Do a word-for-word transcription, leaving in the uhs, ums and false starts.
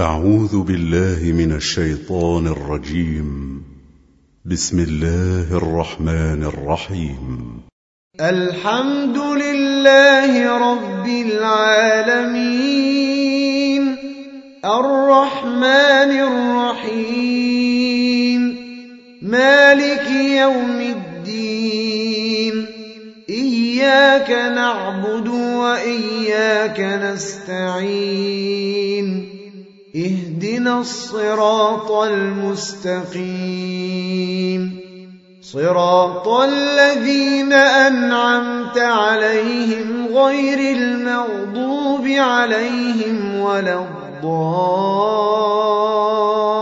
أعوذ بالله من الشيطان الرجيم. بسم الله الرحمن الرحيم. الحمد لله رب العالمين الرحمن الرحيم مالك يوم الدين إياك نعبد وإياك نستعين اهدنا الصراط المستقيم صراط الذين أنعمت عليهم غير المغضوب عليهم ولا الضالين